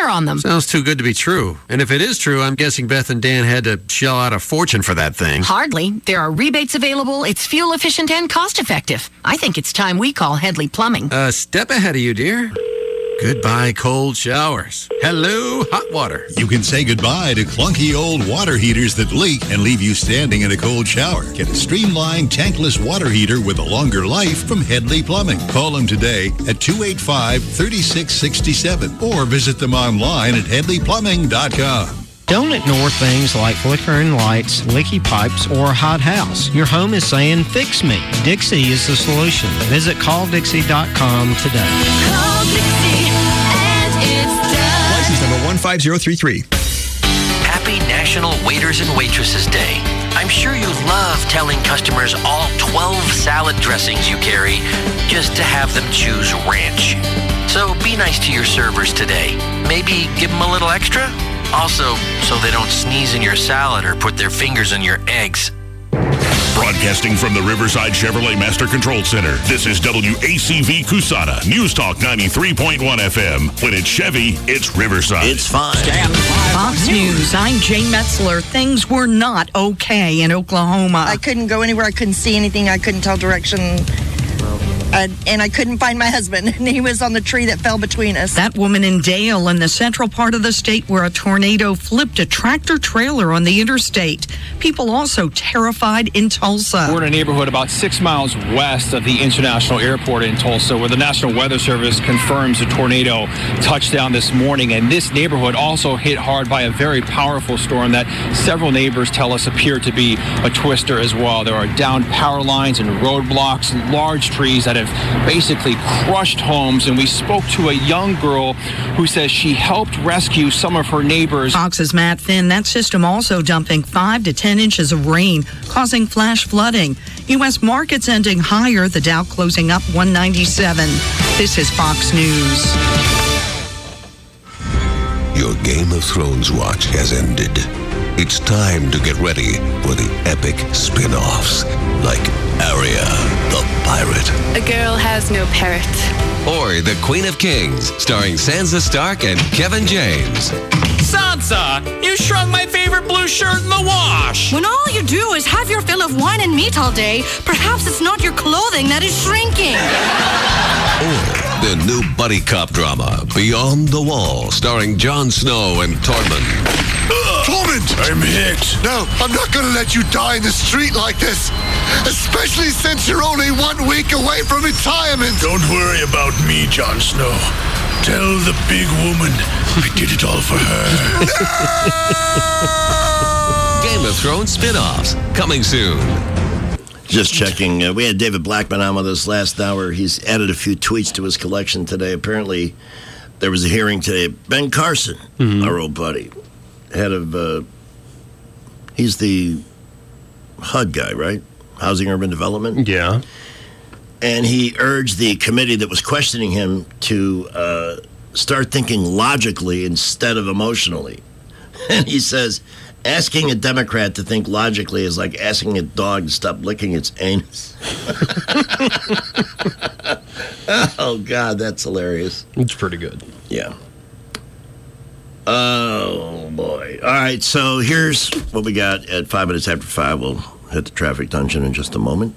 on them. Sounds too good to be true. And if it is true, I'm guessing Beth and Dan had to shell out a fortune for that thing. Hardly. There are rebates available. It's fuel efficient and cost effective. I think it's time we call Headley Plumbing. Step ahead of you, dear. Goodbye, cold showers. Hello, hot water. You can say goodbye to clunky old water heaters that leak and leave you standing in a cold shower. Get a streamlined tankless water heater with a longer life from Headley Plumbing. Call them today at 285-3667 or visit them online at headleyplumbing.com. Don't ignore things like flickering lights, leaky pipes, or a hot house. Your home is saying, fix me. Dixie is the solution. Visit calldixie.com today. Call Dixie and it's done. License number 15033. Happy National Waiters and Waitresses Day. I'm sure you love telling customers all 12 salad dressings you carry just to have them choose ranch. So be nice to your servers today. Maybe give them a little extra. Also, so they don't sneeze in your salad or put their fingers in your eggs. Broadcasting from the Riverside Chevrolet Master Control Center, this is WACV Cusana, News Talk 93.1 FM. When it's Chevy, it's Riverside. It's fine. Fox News, I'm Jane Metzler. Things were not okay in Oklahoma. I couldn't go anywhere. I couldn't see anything. I couldn't tell direction. And I couldn't find my husband, and he was on the tree that fell between us. That woman in Dale, in the central part of the state where a tornado flipped a tractor trailer on the interstate. People also terrified in Tulsa. We're in a neighborhood about 6 miles west of the International Airport in Tulsa, where the National Weather Service confirms a tornado touched down this morning. And this neighborhood also hit hard by a very powerful storm that several neighbors tell us appeared to be a twister as well. There are downed power lines and roadblocks, large trees that have basically crushed homes, and we spoke to a young girl who says she helped rescue some of her neighbors. Fox's Matt Finn, that system also dumping 5 to 10 inches of rain, causing flash flooding. U.S. markets ending higher, the Dow closing up 197. This is Fox News. Your Game of Thrones watch has ended. It's time to get ready for the epic spin-offs like Arya, the Pirate. A girl has no parrot. Or The Queen of Kings, starring Sansa Stark and Kevin James. Sansa, you shrunk my favorite blue shirt in the wash. When all you do is have your fill of wine and meat all day, perhaps it's not your clothing that is shrinking. Or the new buddy cop drama, Beyond the Wall, starring Jon Snow and Tormund. Tormund! I'm hit. No, I'm not going to let you die in the street like this. Especially since you're only 1 week away from retirement. Don't worry about me, Jon Snow. Tell the big woman I did it all for her. Game of Thrones spin-offs, coming soon. Just checking. We had David Blackman on with us last hour. He's added a few tweets to his collection today. Apparently, there was a hearing today. Ben Carson, our old buddy, head of, he's the HUD guy, right? Housing Urban Development? Yeah. And he urged the committee that was questioning him to start thinking logically instead of emotionally. And he says, asking a Democrat to think logically is like asking a dog to stop licking its anus. Oh, God, that's hilarious. It's pretty good. Yeah. Oh, boy. All right, so here's what we got at 5 minutes after 5. We'll hit the traffic dungeon in just a moment.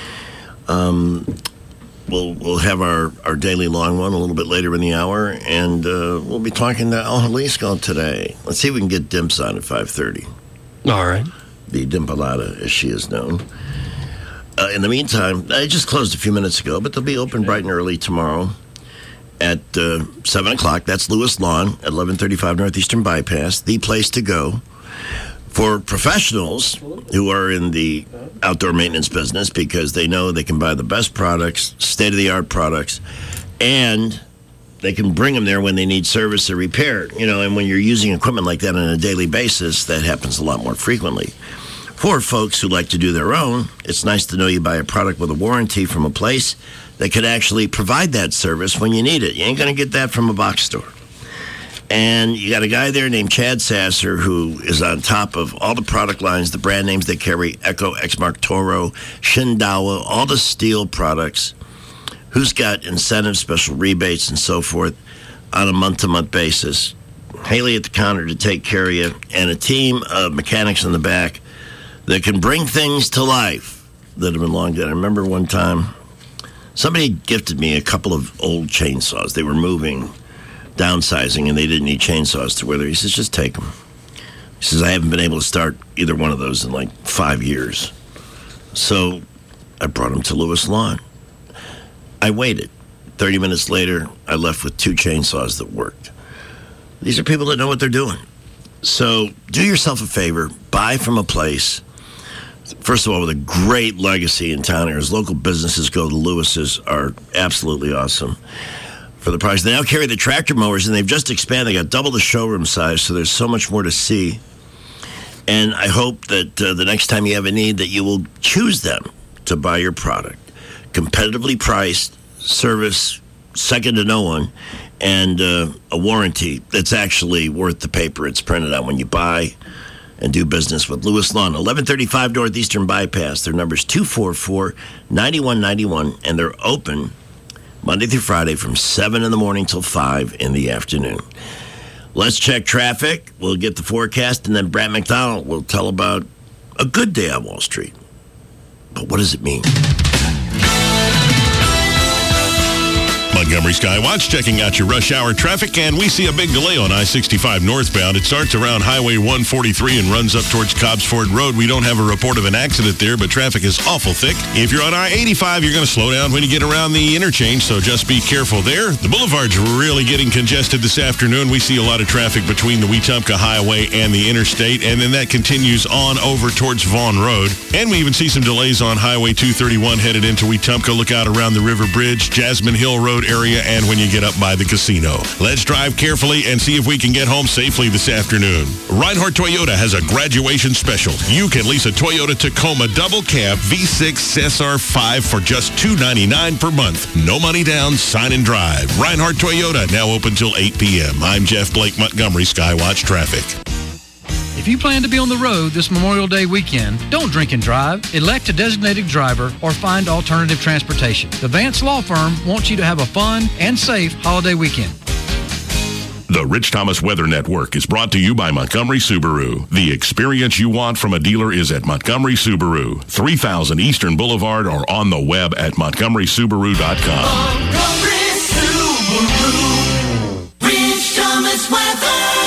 We'll have our daily long one a little bit later in the hour, and we'll be talking to Al Jalisco today. Let's see if we can get Dimps on at 5:30. All right. The Dimpalada, as she is known. In the meantime, I just closed a few minutes ago, but they'll be open bright and early tomorrow at 7 o'clock. That's Lewis Lawn at 1135 Northeastern Bypass, the place to go for professionals who are in the outdoor maintenance business, because they know they can buy the best products, state-of-the-art products, and they can bring them there when they need service or repair. You know, and when you're using equipment like that on a daily basis, that happens a lot more frequently. For folks who like to do their own, it's nice to know you buy a product with a warranty from a place that could actually provide that service when you need it. You ain't going to get that from a box store. And you got a guy there named Chad Sasser who is on top of all the product lines, the brand names they carry, Echo, Exmark, Toro, Shindawa, all the steel products, who's got incentives, special rebates, and so forth on a month-to-month basis. Haley at the counter to take care of you, and a team of mechanics in the back that can bring things to life that have been long dead. I remember one time somebody gifted me a couple of old chainsaws. They were moving, downsizing, and they didn't need chainsaws to weather. He says, just take them. He says, I haven't been able to start either one of those in like 5 years. So I brought them to Lewis Lawn. I waited. 30 minutes later, I left with 2 chainsaws that worked. These are people that know what they're doing. So do yourself a favor. Buy from a place, first of all, with a great legacy in town here. As local businesses go, the Lewis's are absolutely awesome for the price. They now carry the tractor mowers, and they've just expanded. They got double the showroom size, so there's so much more to see. And I hope that the next time you have a need that you will choose them to buy your product. Competitively priced, service second to no one, and a warranty that's actually worth the paper it's printed on when you buy and do business with Lewis Lawn. 1135 Northeastern Bypass. Their number is 244-9191, and they're open Monday through Friday from 7 in the morning till 5 in the afternoon. Let's check traffic. We'll get the forecast, and then Brad McDonald will tell about a good day on Wall Street. But what does it mean? Montgomery Skywatch checking out your rush hour traffic, and we see a big delay on I-65 northbound. It starts around Highway 143 and runs up towards Cobbs Ford Road. We don't have a report of an accident there, but traffic is awful thick. If you're on I-85, you're going to slow down when you get around the interchange, so just be careful there. The boulevard's really getting congested this afternoon. We see a lot of traffic between the Wetumpka Highway and the interstate, and then that continues on over towards Vaughn Road. And we even see some delays on Highway 231 headed into Wetumpka. Look out around the River Bridge, Jasmine Hill Road area, and when you get up by the casino. Let's drive carefully and see if we can get home safely this afternoon. Reinhardt Toyota has a graduation special. You can lease a Toyota Tacoma double cab V6 SR5 for just $299 per month. No money down, sign and drive. Reinhardt Toyota, now open till 8 p.m. I'm Jeff Blake, Montgomery Skywatch Traffic. If you plan to be on the road this Memorial Day weekend, don't drink and drive. Elect a designated driver or find alternative transportation. The Vance Law Firm wants you to have a fun and safe holiday weekend. The Rich Thomas Weather Network is brought to you by Montgomery Subaru. The experience you want from a dealer is at Montgomery Subaru, 3000 Eastern Boulevard, or on the web at montgomerysubaru.com. Montgomery Subaru, Rich Thomas Weather.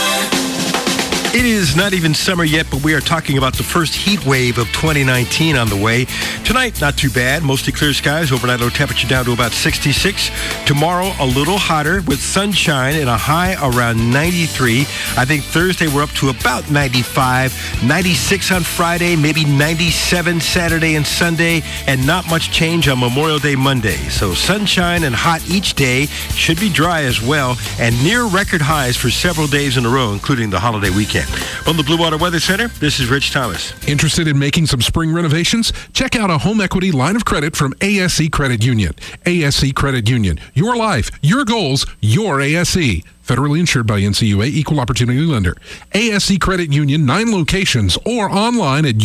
It is not even summer yet, but we are talking about the first heat wave of 2019 on the way. Tonight, not too bad. Mostly clear skies. Overnight low temperature down to about 66. Tomorrow, a little hotter with sunshine and a high around 93. I think Thursday we're up to about 95. 96 on Friday, maybe 97 Saturday and Sunday, and not much change on Memorial Day Monday. So sunshine and hot each day. Should be dry as well, and near record highs for several days in a row, including the holiday weekend. From the Blue Water Weather Center, this is Rich Thomas. Interested in making some spring renovations? Check out a home equity line of credit from ASE Credit Union. ASE Credit Union. Your life, your goals, your ASE. Federally insured by NCUA, Equal Opportunity Lender. ASE Credit Union, 9 locations, or online at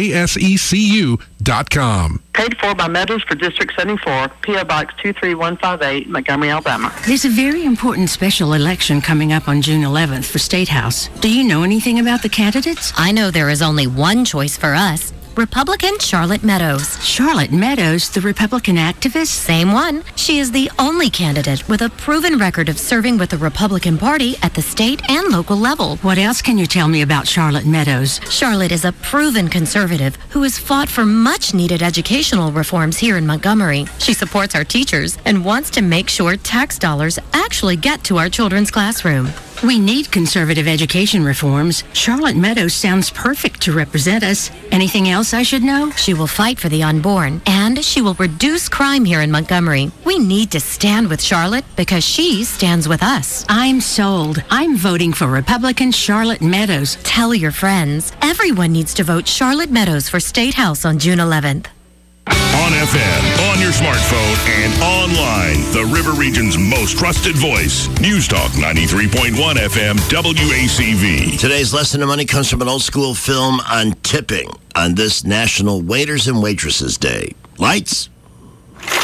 yourasecu.com. Paid for by Meadows for District 74, P.O. Box 23158, Montgomery, Alabama. There's a very important special election coming up on June 11th for State House. Do you know anything about the candidates? I know there is only one choice for us. Republican Charlotte Meadows. Charlotte Meadows, the Republican activist? Same one. She is the only candidate with a proven record of serving with the Republican Party at the state and local level. What else can you tell me about Charlotte Meadows? Charlotte is a proven conservative who has fought for much-needed educational reforms here in Montgomery. She supports our teachers and wants to make sure tax dollars actually get to our children's classroom. We need conservative education reforms. Charlotte Meadows sounds perfect to represent us. Anything else I should know? She will fight for the unborn, and she will reduce crime here in Montgomery. We need to stand with Charlotte because she stands with us. I'm sold. I'm voting for Republican Charlotte Meadows. Tell your friends. Everyone needs to vote Charlotte Meadows for State House on June 11th. On FM, on your smartphone, and online, the River Region's most trusted voice. News Talk 93.1 FM, WACV. Today's lesson of money comes from an old school film on tipping on this National Waiters and Waitresses Day. Lights.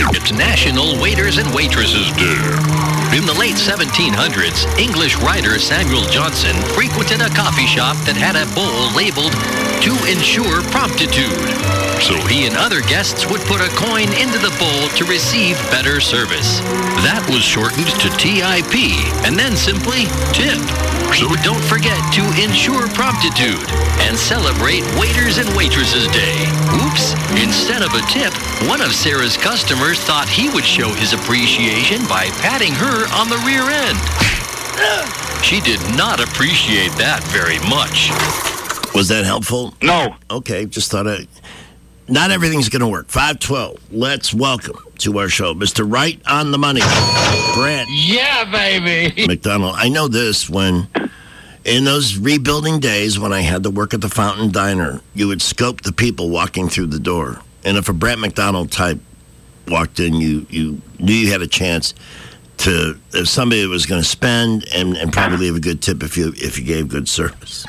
It's National Waiters and Waitresses Day. In the late 1700s, English writer Samuel Johnson frequented a coffee shop that had a bowl labeled "To ensure promptitude." So he and other guests would put a coin into the bowl to receive better service. That was shortened to TIP, and then simply tip. So don't forget to ensure promptitude and celebrate Waiters and Waitresses Day. Oops, instead of a tip, one of Sarah's customers thought he would show his appreciation by patting her on the rear end. She did not appreciate that very much. Was that helpful? No. Okay, just thought not everything's going to work. 512. Let's welcome to our show Mr. Right on the Money, Brad. Yeah, baby. McDonald. I know this when, in those rebuilding days when I had to work at the Fountain Diner, you would scope the people walking through the door. And if a Brad McDonald type walked in, you knew you had a chance to, if somebody was going to spend and probably leave a good tip if you gave good service.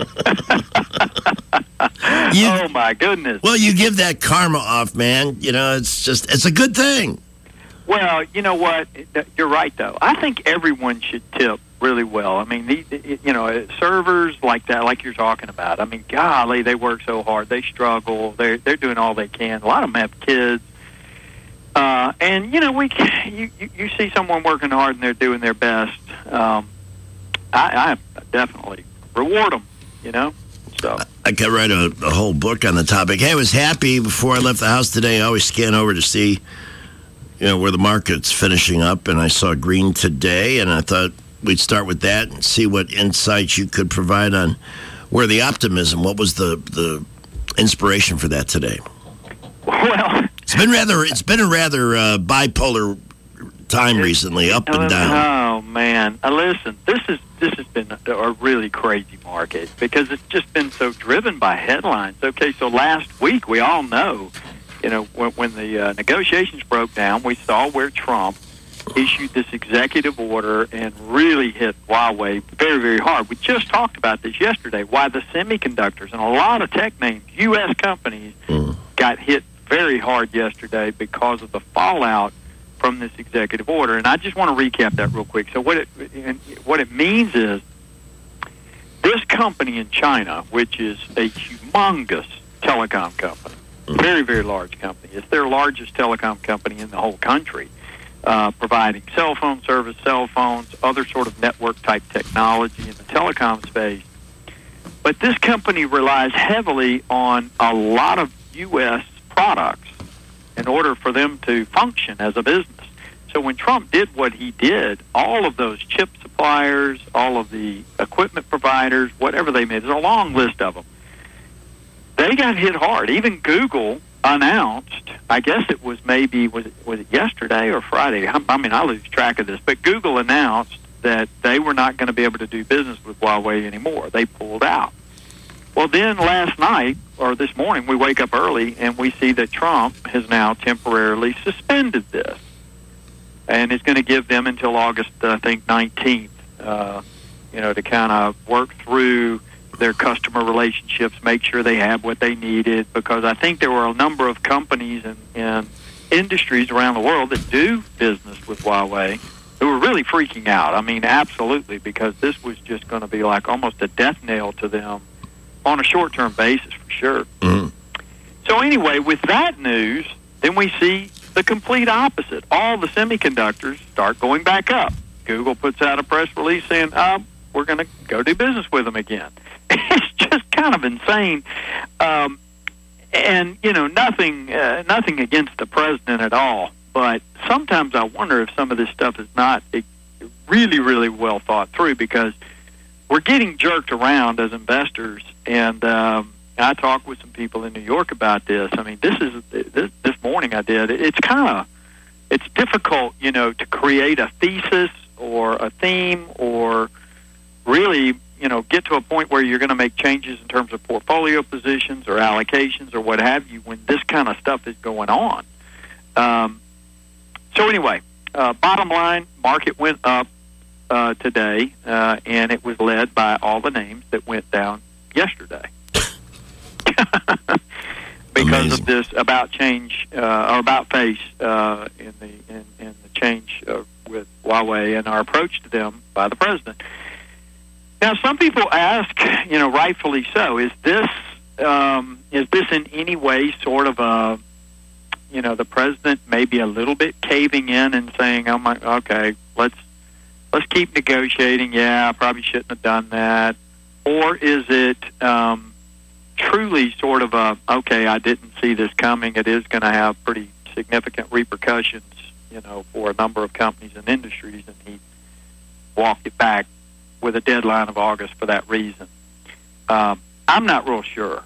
Oh, my goodness. Well, you give that karma off, man. You know, it's a good thing. Well, you know what? You're right, though. I think everyone should tip really well. I mean, servers like that, like you're talking about. I mean, golly, they work so hard. They struggle. They're doing all they can. A lot of them have kids. And, you know, you see someone working hard and they're doing their best. I definitely reward them, you know. So I could write a whole book on the topic. Hey, I was happy before I left the house today. I always scan over to see, you know, where the market's finishing up, and I saw green today, and I thought we'd start with that and see what insights you could provide on where the optimism. What was the inspiration for that today? Well, it's been a rather bipolar time recently, up and down. Oh man, listen, this has been a really crazy market because it's just been so driven by headlines. Okay, so last week we all know, you know, when the negotiations broke down, we saw where Trump issued this executive order and really hit Huawei very, very hard. We just talked about this yesterday, why the semiconductors and a lot of tech names, U.S. companies, got hit very hard yesterday because of the fallout from this executive order. And I just want to recap that real quick. So what it means is this company in China, which is a humongous telecom company, very, very large company. It's their largest telecom company in the whole country, providing cell phone service, cell phones, other sort of network-type technology in the telecom space. But this company relies heavily on a lot of U.S. products in order for them to function as a business. So when Trump did what he did, all of those chip suppliers, all of the equipment providers, whatever they made, there's a long list of them, they got hit hard. Even Google announced, I guess it was was it yesterday or Friday? I mean, I lose track of this, but Google announced that they were not going to be able to do business with Huawei anymore. They pulled out. Well, then last night, or this morning, we wake up early and we see that Trump has now temporarily suspended this and is going to give them until August, I think, 19th, to kind of work through their customer relationships, make sure they have what they needed, because I think there were a number of companies and industries around the world that do business with Huawei who were really freaking out. I mean, absolutely, because this was just going to be like almost a death nail to them on a short-term basis, for sure. Mm-hmm. So anyway, with that news, then we see the complete opposite. All the semiconductors start going back up. Google puts out a press release saying, we're going to go do business with them again. It's just kind of insane. And, you know, nothing against the president at all, but sometimes I wonder if some of this stuff is not really, really well thought through, because we're getting jerked around as investors, and I talked with some people in New York about this. I mean, this morning I did. It's difficult, you know, to create a thesis or a theme or really, you know, get to a point where you're going to make changes in terms of portfolio positions or allocations or what have you when this kind of stuff is going on. So anyway, bottom line, market went up today, and it was led by all the names that went down yesterday. because of this about change or about face in the change with Huawei and our approach to them by the president. Now, some people ask, rightfully so, is this in any way sort of a, the president maybe a little bit caving in and saying, okay, let's keep negotiating. Yeah, I probably shouldn't have done that. Or is it truly sort of a, okay, I didn't see this coming. It is going to have pretty significant repercussions, for a number of companies and industries, and he walked it back with a deadline of August for that reason. I'm not real sure.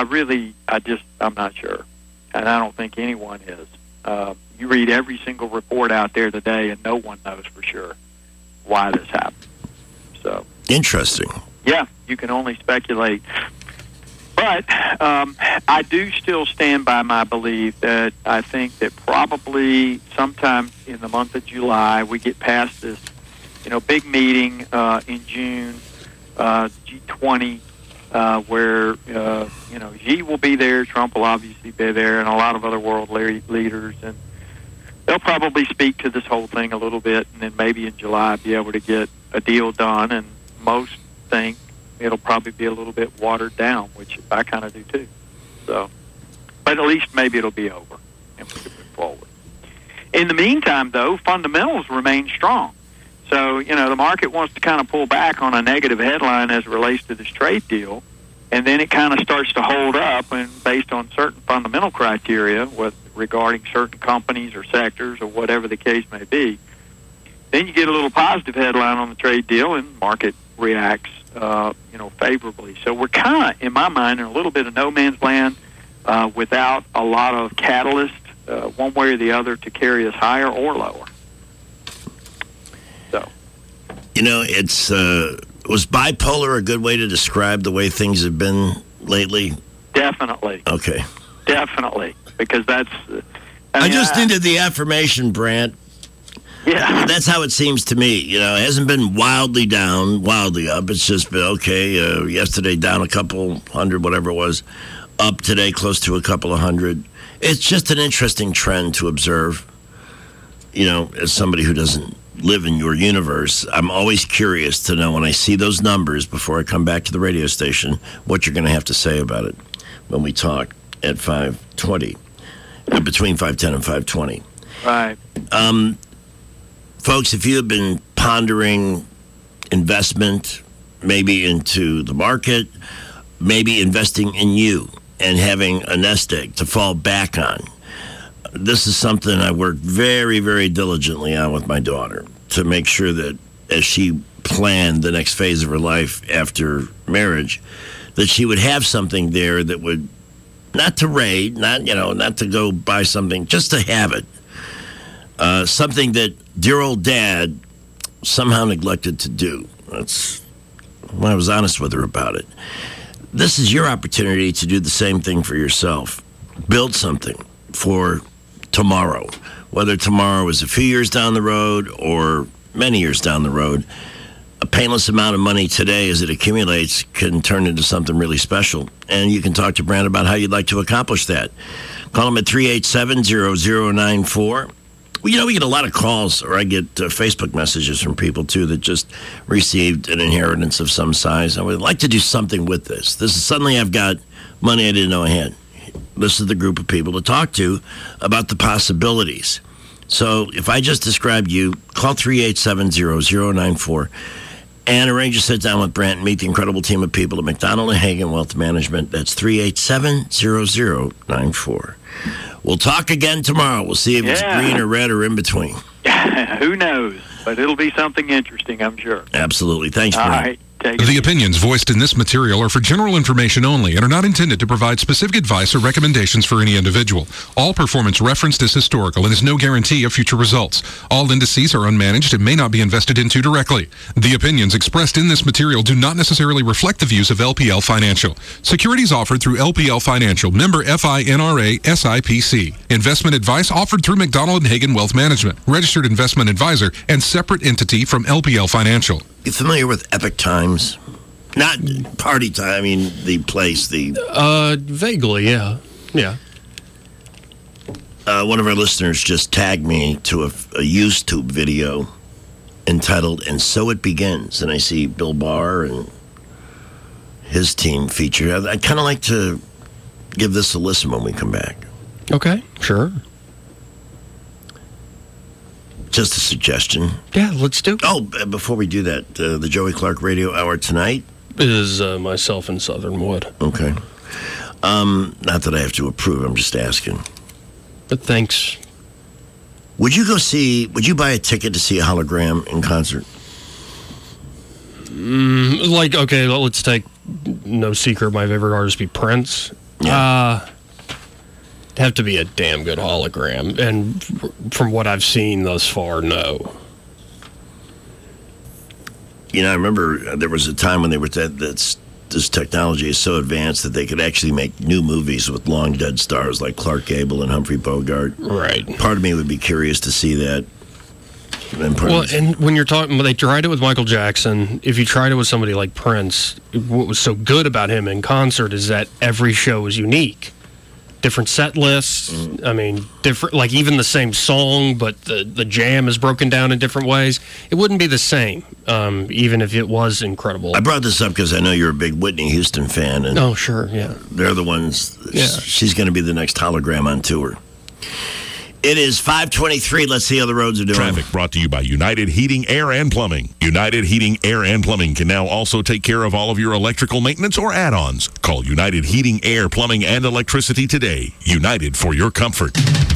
I'm not sure. And I don't think anyone is. You read every single report out there today, and no one knows for sure why this happened. So interesting. Yeah, you can only speculate. But I do still stand by my belief that I think that probably sometime in the month of July we get past this, big meeting in June, G20, where Xi will be there, Trump will obviously be there, and a lot of other world leaders, and they'll probably speak to this whole thing a little bit, and then maybe in July be able to get a deal done. And most think it'll probably be a little bit watered down, which I kind of do too. So, but at least maybe it'll be over and we can move forward. In the meantime, though, fundamentals remain strong. So, the market wants to kind of pull back on a negative headline as it relates to this trade deal, and then it kind of starts to hold up, and based on certain fundamental criteria regarding certain companies or sectors or whatever the case may be, then you get a little positive headline on the trade deal, and market reacts favorably. So we're kind of, in my mind, in a little bit of no man's land without a lot of catalyst one way or the other to carry us higher or lower. So, was bipolar a good way to describe the way things have been lately? Definitely. Okay. Definitely, because that's... I just needed the affirmation, Brant. Yeah. That's how it seems to me. It hasn't been wildly down, wildly up. It's just been, okay, yesterday down a couple hundred, whatever it was, up today close to a couple of hundred. It's just an interesting trend to observe. As somebody who doesn't live in your universe, I'm always curious to know when I see those numbers before I come back to the radio station, what you're going to have to say about it when we talk at 5:20, between 5:10 and 5:20. Right. Folks, if you have been pondering investment, maybe into the market, maybe investing in you and having a nest egg to fall back on, this is something I worked very, very diligently on with my daughter to make sure that as she planned the next phase of her life after marriage, that she would have something there that would, not to raid, not to go buy something, just to have it. Something that dear old Dad somehow neglected to do. That's when I was honest with her about it. This is your opportunity to do the same thing for yourself. Build something for tomorrow. Whether tomorrow is a few years down the road or many years down the road, a painless amount of money today as it accumulates can turn into something really special. And you can talk to Brand about how you'd like to accomplish that. Call him at 387-0094. Well, we get a lot of calls, or I get Facebook messages from people, too, that just received an inheritance of some size. I would like to do something with this. Suddenly I've got money I didn't know I had. This is the group of people to talk to about the possibilities. So if I just described you, call 387-0094 and arrange a sit-down with Brant and meet the incredible team of people at McDonald & Hagen Wealth Management. That's 387-0094. We'll talk again tomorrow. We'll see if it's green or red or in between. Who knows? But it'll be something interesting, I'm sure. Absolutely. Thanks, Brent. All right. The opinions voiced in this material are for general information only and are not intended to provide specific advice or recommendations for any individual. All performance referenced is historical and is no guarantee of future results. All indices are unmanaged and may not be invested into directly. The opinions expressed in this material do not necessarily reflect the views of LPL Financial. Securities offered through LPL Financial, member FINRA SIPC. Investment advice offered through McDonald & Hagen Wealth Management, registered investment advisor, and separate entity from LPL Financial. You familiar with Epic Times? Not Party Time, I mean the place, Vaguely, yeah. Yeah. One of our listeners just tagged me to a YouTube video entitled "And So It Begins," and I see Bill Barr and his team featured. I'd kind of like to give this a listen when we come back. Okay, sure. Just a suggestion. Yeah, let's do it. Oh, before we do that, the Joey Clark Radio Hour tonight is myself and Southernwood. Okay. Not that I have to approve. I'm just asking. But thanks. Would you buy a ticket to see a hologram in concert? Okay, let's take no secret. My favorite artist be Prince. Yeah. It'd have to be a damn good hologram. And from what I've seen thus far, no. You know, I remember there was a time when they were this technology is so advanced that they could actually make new movies with long dead stars like Clark Gable and Humphrey Bogart. Right. Part of me would be curious to see that. And when you're talking, they tried it with Michael Jackson. If you tried it with somebody like Prince, what was so good about him in concert is that every show is unique. Different set lists. I mean, different, like even the same song, but the jam is broken down in different ways. It wouldn't be the same, even if it was incredible. I brought this up because I know you're a big Whitney Houston fan. And oh, sure, yeah. They're the ones. Yeah. She's going to be the next hologram on tour. It is 5:23. Let's see how the roads are doing. Traffic brought to you by United Heating, Air, and Plumbing. United Heating, Air, and Plumbing can now also take care of all of your electrical maintenance or add-ons. Call United Heating, Air, Plumbing, and Electricity today. United for your comfort.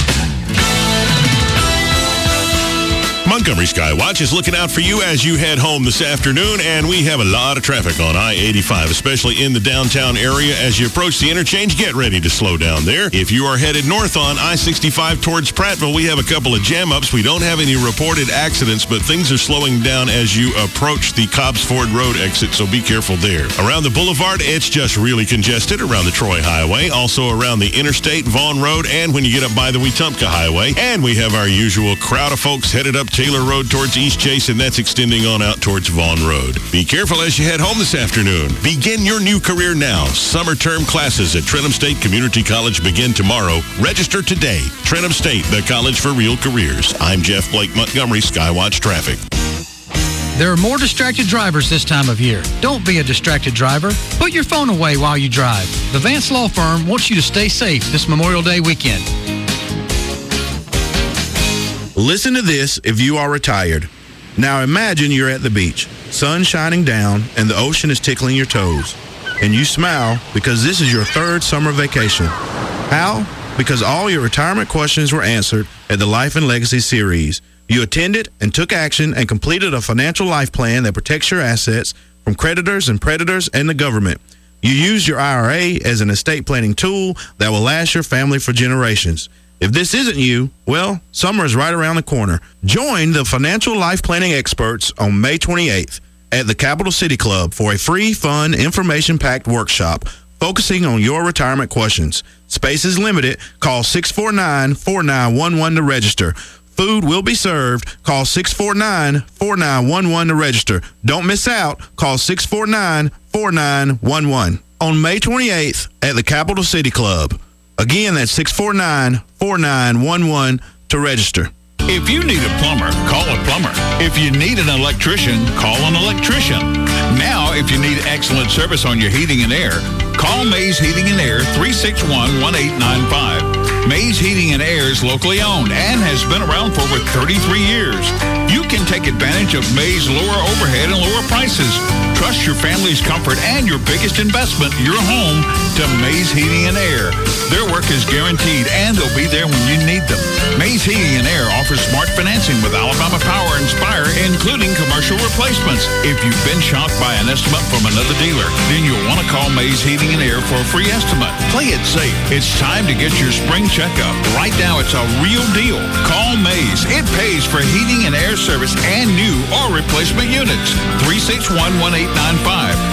Montgomery Skywatch is looking out for you as you head home this afternoon, and we have a lot of traffic on I-85, especially in the downtown area. As you approach the interchange, get ready to slow down there. If you are headed north on I-65 towards Prattville, we have a couple of jam-ups. We don't have any reported accidents, but things are slowing down as you approach the Cobbs Ford Road exit, so be careful there. Around the boulevard, it's just really congested around the Troy Highway, also around the interstate, Vaughn Road, and when you get up by the Wetumpka Highway. And we have our usual crowd of folks headed up Taylor Road towards East Chase, and that's extending on out towards Vaughn Road. Be careful as you head home this afternoon. Begin your new career now. Summer term classes at Trenton State Community College begin tomorrow. Register today. Trenton State, the college for real careers. I'm Jeff Blake, Montgomery Skywatch Traffic. There are more distracted drivers this time of year. Don't be a distracted driver. Put your phone away while you drive. The Vance Law Firm wants you to stay safe this Memorial Day weekend. Listen to this if you are retired. Now imagine you're at the beach, sun shining down, and the ocean is tickling your toes. And you smile because this is your third summer vacation. How? Because all your retirement questions were answered at the Life and Legacy series. You attended and took action and completed a financial life plan that protects your assets from creditors and predators and the government. You used your IRA as an estate planning tool that will last your family for generations. If this isn't you, well, summer is right around the corner. Join the financial life planning experts on May 28th at the Capital City Club for a free, fun, information-packed workshop focusing on your retirement questions. Space is limited. Call 649-4911 to register. Food will be served. Call 649-4911 to register. Don't miss out. Call 649-4911 on May 28th at the Capital City Club. Again, that's 649-4911 to register. If you need a plumber, call a plumber. If you need an electrician, call an electrician. Now, if you need excellent service on your heating and air, call Mays Heating and Air 361-1895. Mays Heating and Air is locally owned and has been around for over 33 years. You can take advantage of Mays' lower overhead and lower prices. Trust your family's comfort and your biggest investment, your home, to Mays Heating and Air. Their work is guaranteed and they'll be there when you need them. Mays Heating and Air offers smart financing with Alabama Power and Spire, including commercial replacements. If you've been shocked by an estimate from another dealer, then you'll want to call Mays Heating and Air for a free estimate. Play it safe. It's time to get your spring checkup. Right now, it's a real deal. Call Mays. It pays for heating and air service and new or replacement units. 361-1895.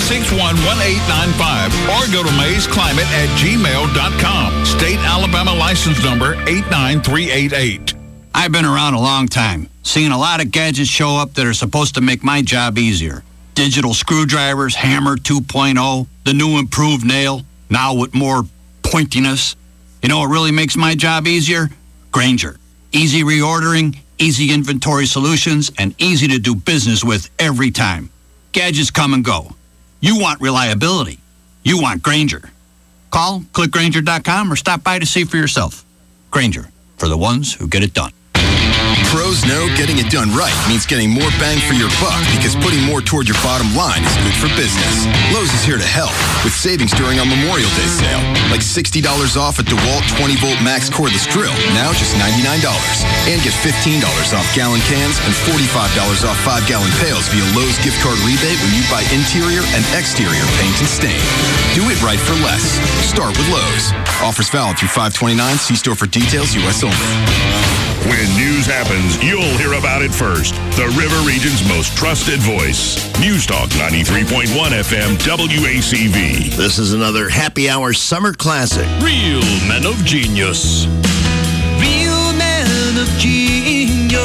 361-1895. Or go to maysclimate@gmail.com. State Alabama license number 89388. I've been around a long time, seeing a lot of gadgets show up that are supposed to make my job easier. Digital screwdrivers, Hammer 2.0, the new improved nail, now with more pointiness. You know what really makes my job easier? Grainger. Easy reordering, easy inventory solutions, and easy to do business with every time. Gadgets come and go. You want reliability. You want Grainger. Call, click Grainger.com, or stop by to see for yourself. Grainger, for the ones who get it done. Pros know getting it done right means getting more bang for your buck because putting more toward your bottom line is good for business. Lowe's is here to help with savings during our Memorial Day sale. Like $60 off a DeWalt 20-volt max cordless drill, now just $99. And get $15 off gallon cans and $45 off 5-gallon pails via Lowe's gift card rebate when you buy interior and exterior paint and stain. Do it right for less. Start with Lowe's. Offers valid through 5/29. See store for details, U.S. only. When news happens, you'll hear about it first. The River Region's most trusted voice. News Talk 93.1 FM WACV. This is another happy hour summer classic. Real Men of Genius. Real Men of Genius.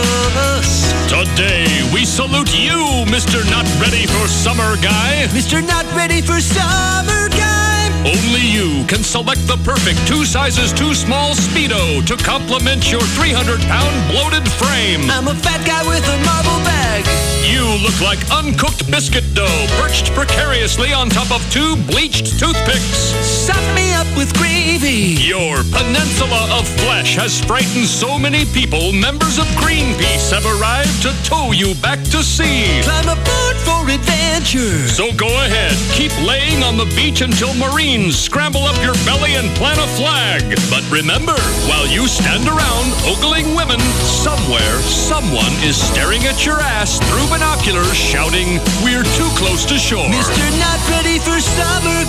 Today, we salute you, Mr. Not Ready for Summer Guy. Mr. Not Ready for Summer Guy. Only you can select the perfect 2 sizes too small Speedo to complement your 300-pound bloated frame. I'm a fat guy with a marble bag. You look like uncooked biscuit dough perched precariously on top of 2 bleached toothpicks. Stuff me up with gravy. Your peninsula of flesh has frightened so many people, members of Greenpeace have arrived to tow you back to sea. Climb aboard for adventure. So go ahead, keep laying on the beach until Marines scramble up your belly and plant a flag. But remember, while you stand around ogling women, somewhere, someone is staring at your ass through binoculars shouting, "We're too close to shore." Mr. Not Ready for Summer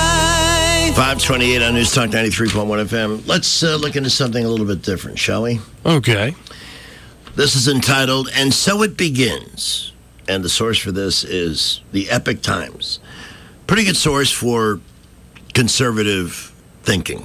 Guy. 528 on News Talk 93.1 FM. Let's look into something a little bit different, shall we? Okay. This is entitled, And So It Begins. And the source for this is the Epoch Times. Pretty good source for conservative thinking.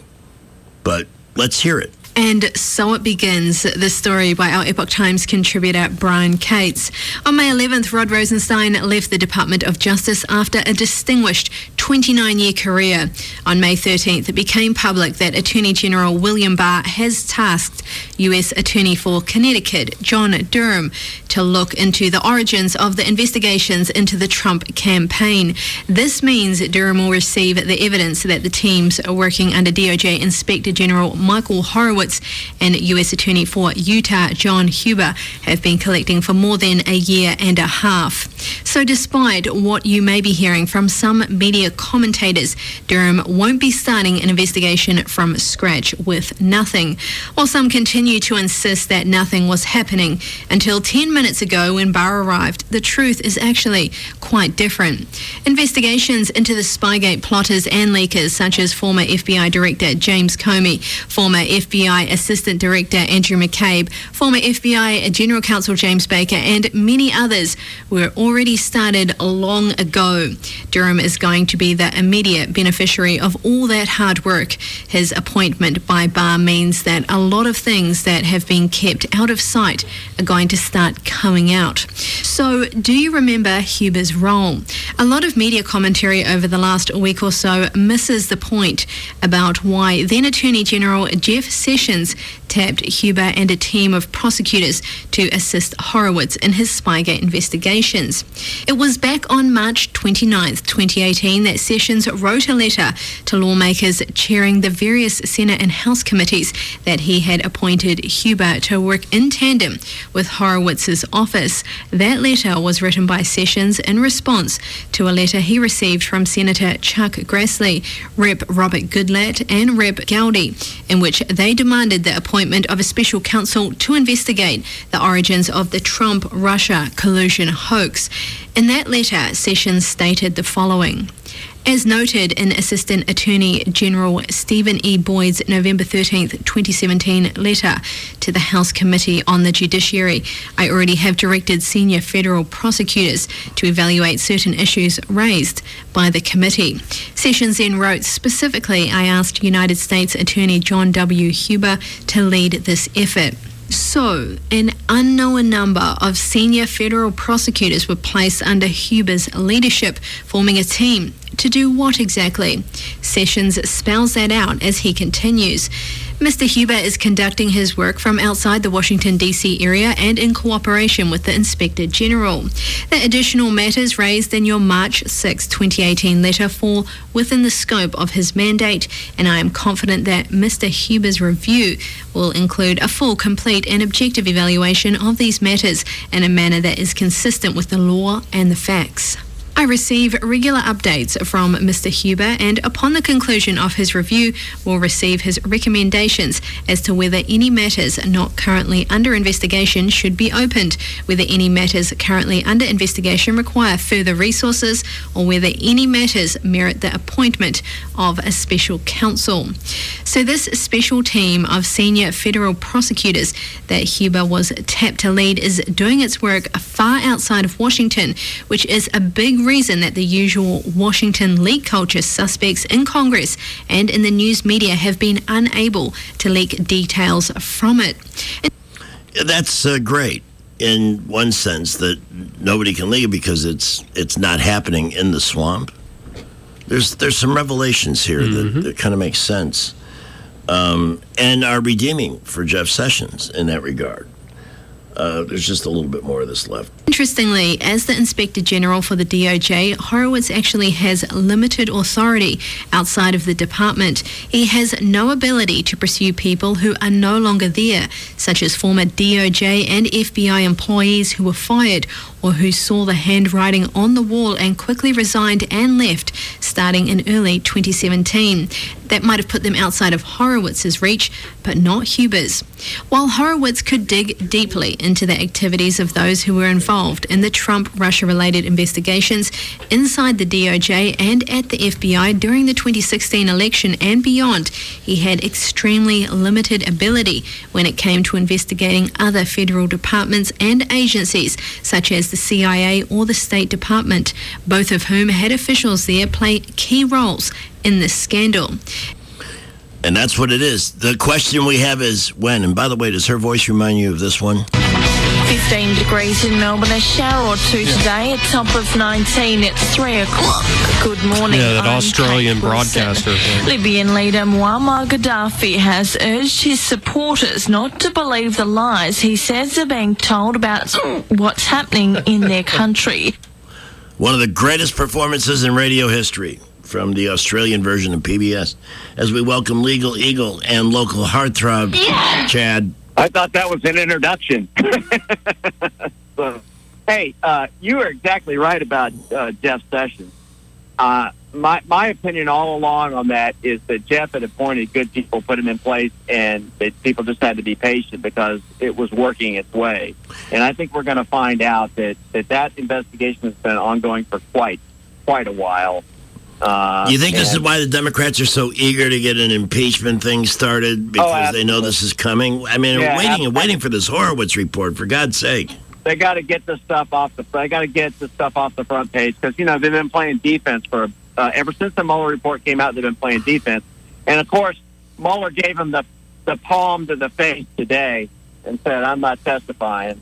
But let's hear it. And so it begins, this story by our Epoch Times contributor Brian Cates. On May 11th, Rod Rosenstein left the Department of Justice after a distinguished 29-year career. On May 13th, it became public that Attorney General William Barr has tasked U.S. Attorney for Connecticut, John Durham, to look into the origins of the investigations into the Trump campaign. This means Durham will receive the evidence that the teams working under DOJ Inspector General Michael Horowitz and U.S. Attorney for Utah, John Huber, have been collecting for more than a year and a half. So despite what you may be hearing from some media commentators, Durham won't be starting an investigation from scratch with nothing. While some continue to insist that nothing was happening until 10 minutes ago when Barr arrived, the truth is actually quite different. Investigations into the Spygate plotters and leakers, such as former FBI Director James Comey, former FBI Assistant Director Andrew McCabe, former FBI General Counsel James Baker, and many others were already started long ago. Durham is going to be the immediate beneficiary of all that hard work. His appointment by Barr means that a lot of things that have been kept out of sight are going to start coming out. So, do you remember Huber's role? A lot of media commentary over the last week or so misses the point about why then Attorney General Jeff Sessions tapped Huber and a team of prosecutors to assist Horowitz in his Spygate investigations. It was back on March 29th, 2018 that Sessions wrote a letter to lawmakers chairing the various Senate and House committees that he had appointed Huber to work in tandem with Horowitz's office. That letter was written by Sessions in response to a letter he received from Senator Chuck Grassley, Rep. Robert Goodlatte, and Rep. Gowdy, in which they demanded the appointment of a special counsel to investigate the origins of the Trump-Russia collusion hoax. In that letter, Sessions stated the following. As noted in Assistant Attorney General Stephen E. Boyd's November 13th, 2017 letter to the House Committee on the Judiciary, I already have directed senior federal prosecutors to evaluate certain issues raised by the committee. Sessions then wrote, specifically, I asked United States Attorney John W. Huber to lead this effort. So, an unknown number of senior federal prosecutors were placed under Huber's leadership, forming a team To do what exactly? Sessions spells that out as he continues. Mr. Huber is conducting his work from outside the Washington, D.C. area and in cooperation with the Inspector General. The additional matters raised in your March 6, 2018 letter fall within the scope of his mandate, and I am confident that Mr. Huber's review will include a full, complete and objective evaluation of these matters in a manner that is consistent with the law and the facts. I receive regular updates from Mr. Huber, and upon the conclusion of his review, will receive his recommendations as to whether any matters not currently under investigation should be opened, whether any matters currently under investigation require further resources, or whether any matters merit the appointment of a special counsel. So this special team of senior federal prosecutors that Huber was tapped to lead is doing its work far outside of Washington, which is a big reason that the usual Washington leak culture suspects in Congress and in the news media have been unable to leak details from it. That's great in one sense, that nobody can leak it because it's not happening in the swamp. There's some revelations here that kind of make sense and are redeeming for Jeff Sessions in that regard. There's just a little bit more of this left. Interestingly, as the Inspector General for the DOJ, Horowitz actually has limited authority outside of the department. He has no ability to pursue people who are no longer there, such as former DOJ and FBI employees who were fired or who saw the handwriting on the wall and quickly resigned and left starting in early 2017. That might have put them outside of Horowitz's reach, but not Huber's. While Horowitz could dig deeply into the activities of those who were involved in the Trump-Russia-related investigations inside the DOJ and at the FBI during the 2016 election and beyond, he had extremely limited ability when it came to investigating other federal departments and agencies, such as the CIA or the State Department, both of whom had officials there play key roles in this scandal. And that's what it is. The question we have is when. And by the way, does her voice remind you of this one? 15 degrees in Melbourne, a shower or two today, a top of 19 at 3 o'clock. Good morning. Yeah, that I'm Australian Kate Wilson. broadcaster. Libyan leader Muammar Gaddafi has urged his supporters not to believe the lies he says are being told about what's happening in their country. One of the greatest performances in radio history from the Australian version of PBS, as we welcome Legal Eagle and local heartthrob, Chad. I thought that was an introduction. So, hey, you are exactly right about Jeff Sessions. My opinion all along on that is that Jeff had appointed good people, put them in place, and that people just had to be patient because it was working its way. And I think we're going to find out that investigation has been ongoing for quite a while. You think this is why the Democrats are so eager to get an impeachment thing started? Because they know this is coming? I mean, waiting for this Horowitz report, for God's sake. They got to get this stuff off the front page because, they've been playing defense for ever since the Mueller report came out. They've been playing defense. And, of course, Mueller gave them the palm to the face today and said, I'm not testifying.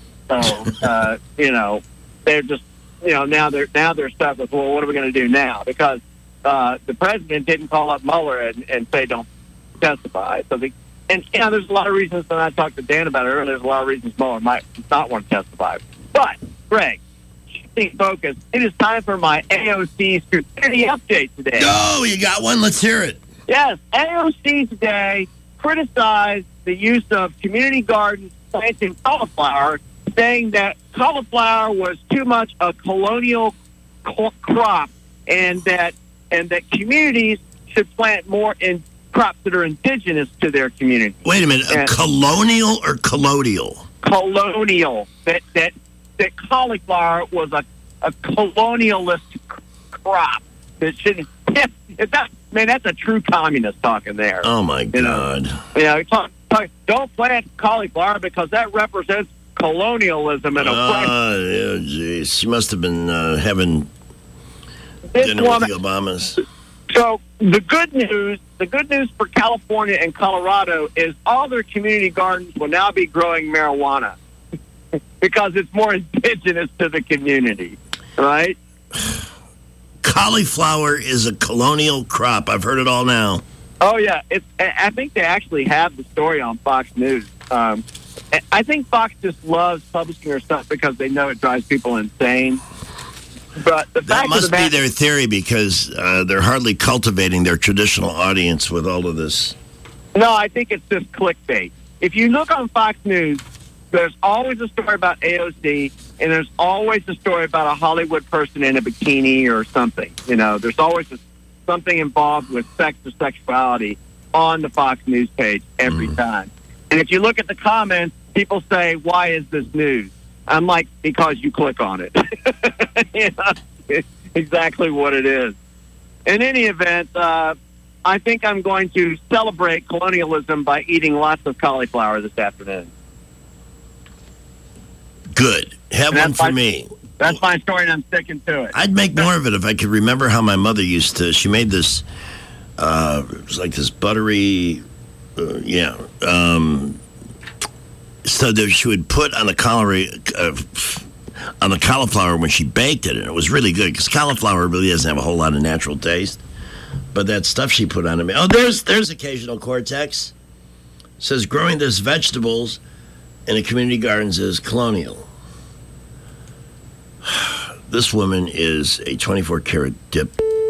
So, they're just, now they're stuck with, well, what are we going to do now? Because the president didn't call up Mueller and say don't testify. So there's a lot of reasons, and I talked to Dan about it earlier, there's a lot of reasons Mueller might not want to testify. But, Greg, stay focused. It is time for my AOC stupidity update today. Oh, you got one? Let's hear it. Yes, AOC today criticized the use of community gardens planting cauliflower, saying that cauliflower was too much a colonial crop, and that communities should plant more in crops that are indigenous to their community. Wait a minute, a colonial or colloidal? Colonial. That cauliflower was a colonialist crop. That shouldn't. That's a true communist talking there. Oh my God. Don't plant cauliflower because that represents colonialism and oppression. Oh, geez. She must have been having dinner with the Obamas. So the good news for California and Colorado is all their community gardens will now be growing marijuana because it's more indigenous to the community, right? cauliflower is a colonial crop. I've heard it all now. Oh, yeah. I think they actually have the story on Fox News. I think Fox just loves publishing their stuff because they know it drives people insane. But that must be their theory because they're hardly cultivating their traditional audience with all of this. No, I think it's just clickbait. If you look on Fox News, there's always a story about AOC, and there's always a story about a Hollywood person in a bikini or something. You know, there's always something involved with sex or sexuality on the Fox News page every time. And if you look at the comments, people say, "Why is this news?" I'm like, because you click on it. You know, it's exactly what it is. In any event, I think I'm going to celebrate colonialism by eating lots of cauliflower this afternoon. Good. Have one for me. That's my story, and I'm sticking to it. I'd make more of it if I could remember how my mother used to. She made this, it was like this buttery, so that she would put on the cauliflower when she baked it, and it was really good because cauliflower really doesn't have a whole lot of natural taste. But that stuff she put on it. Oh, there's occasional Cortex. It says growing this vegetables in a community gardens is colonial. This woman is a 24-karat dip.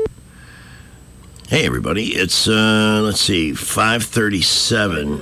Hey, everybody. It's, let's see, 5:37.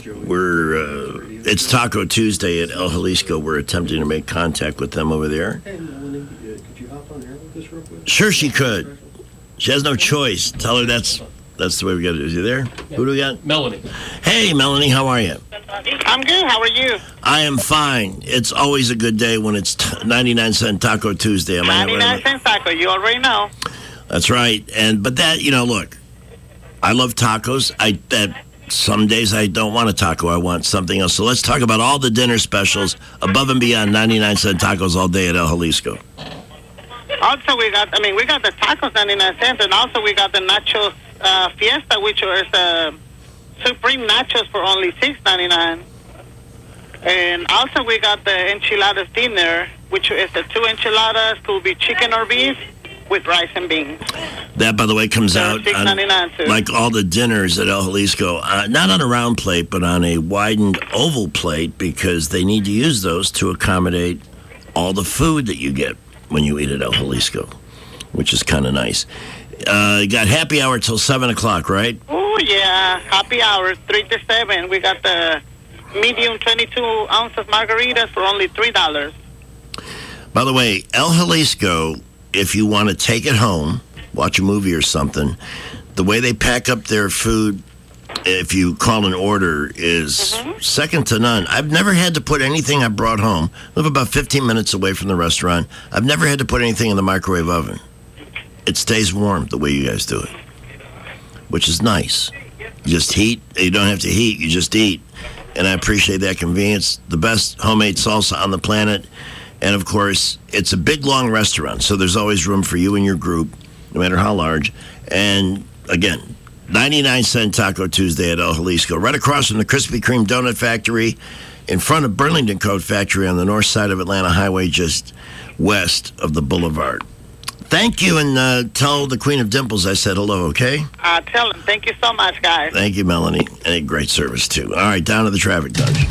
It's Taco Tuesday at El Jalisco. We're attempting to make contact with them over there. Hey, Melanie, could you hop on here with this real quick? Sure she could. She has no choice. Tell her that's the way we got to do it. Is you there? Yeah. Who do we got? Melanie. Hey, Melanie, how are you? I'm good. How are you? I am fine. It's always a good day when it's 99-cent Taco Tuesday. 99-cent taco. You already know. That's right. But that, look, I love tacos. Some days I don't want a taco. I want something else. So let's talk about all the dinner specials above and beyond 99-cent tacos all day at El Jalisco. Also, we got the tacos 99 cents, and also we got the nachos fiesta, which is supreme nachos for only $6.99. And also we got the enchiladas dinner, which is the 2 enchiladas, could be chicken or beef, with rice and beans. That, by the way, comes out on, like all the dinners at El Jalisco, not on a round plate, but on a widened oval plate, because they need to use those to accommodate all the food that you get when you eat at El Jalisco, which is kind of nice. You got happy hour till 7 o'clock, right? Oh, yeah. Happy hour, 3 to 7. We got the medium 22-ounce of margaritas for only $3. By the way, El Jalisco, if you want to take it home, watch a movie or something, the way they pack up their food, if you call an order, is second to none. I've never had to put anything I brought home. I live about 15 minutes away from the restaurant. I've never had to put anything in the microwave oven. It stays warm the way you guys do it, which is nice. You just heat. You don't have to heat. You just eat. And I appreciate that convenience. The best homemade salsa on the planet. And, of course, it's a big, long restaurant, so there's always room for you and your group, no matter how large. And, again, 99-cent Taco Tuesday at El Jalisco, right across from the Krispy Kreme Donut Factory, in front of Burlington Coat Factory on the north side of Atlanta Highway, just west of the Boulevard. Thank you, and tell the Queen of Dimples I said hello, okay? Tell him. Thank you so much, guys. Thank you, Melanie. And a great service, too. All right, down to the traffic dungeon.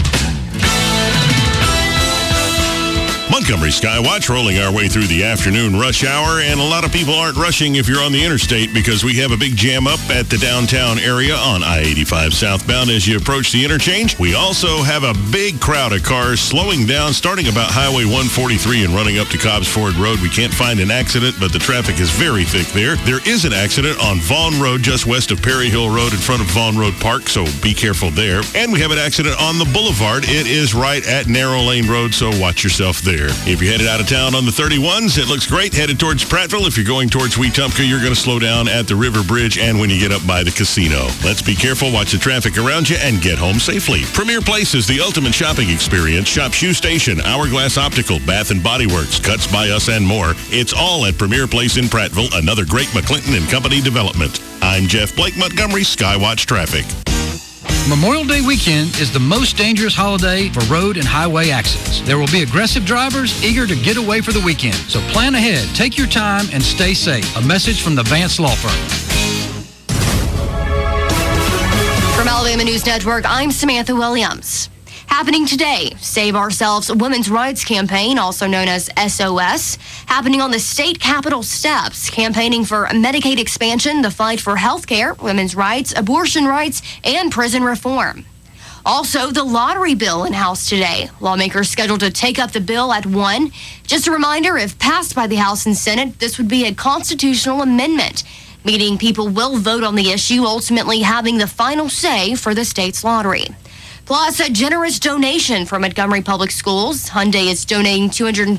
Montgomery Skywatch rolling our way through the afternoon rush hour, and a lot of people aren't rushing if you're on the interstate because we have a big jam up at the downtown area on I-85 southbound as you approach the interchange. We also have a big crowd of cars slowing down starting about Highway 143 and running up to Cobbs Ford Road. We can't find an accident, but the traffic is very thick there. There is an accident on Vaughn Road just west of Perry Hill Road in front of Vaughn Road Park, so be careful there. And we have an accident on the Boulevard. It is right at Narrow Lane Road, so watch yourself there. If you're headed out of town on the 31s, it looks great. Headed towards Prattville. If you're going towards Wetumpka, you're going to slow down at the River Bridge and when you get up by the casino. Let's be careful, watch the traffic around you, and get home safely. Premier Place is the ultimate shopping experience. Shop Shoe Station, Hourglass Optical, Bath & Body Works, Cuts by Us, and more. It's all at Premier Place in Prattville, another great McClinton & Company development. I'm Jeff Blake, Montgomery Skywatch Traffic. Memorial Day weekend is the most dangerous holiday for road and highway accidents. There will be aggressive drivers eager to get away for the weekend. So plan ahead, take your time, and stay safe. A message from the Vance Law Firm. From Alabama News Network, I'm Samantha Williams. Happening today, Save Ourselves Women's Rights Campaign, also known as SOS, happening on the state capitol steps, campaigning for Medicaid expansion, the fight for health care, women's rights, abortion rights, and prison reform. Also, the lottery bill in House today. Lawmakers scheduled to take up the bill at 1. Just a reminder, if passed by the House and Senate, this would be a constitutional amendment, meaning people will vote on the issue, ultimately having the final say for the state's lottery. Plus, a generous donation from Montgomery Public Schools. Hyundai is donating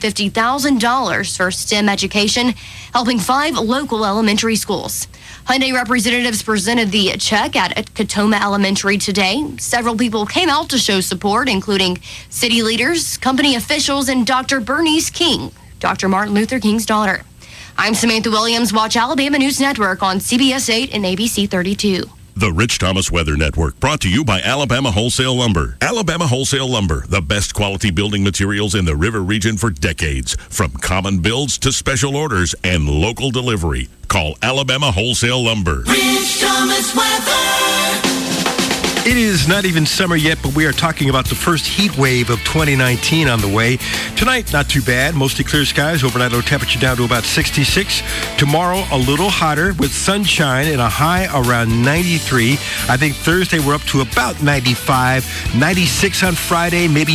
$250,000 for STEM education, helping 5 local elementary schools. Hyundai representatives presented the check at Katoma Elementary today. Several people came out to show support, including city leaders, company officials, and Dr. Bernice King, Dr. Martin Luther King's daughter. I'm Samantha Williams. Watch Alabama News Network on CBS 8 and ABC 32. The Rich Thomas Weather Network, brought to you by Alabama Wholesale Lumber. Alabama Wholesale Lumber, the best quality building materials in the River region for decades. From common builds to special orders and local delivery. Call Alabama Wholesale Lumber. Rich Thomas Weather. It is not even summer yet, but we are talking about the first heat wave of 2019 on the way. Tonight, not too bad. Mostly clear skies. Overnight low temperature down to about 66. Tomorrow, a little hotter with sunshine and a high around 93. I think Thursday we're up to about 95. 96 on Friday, maybe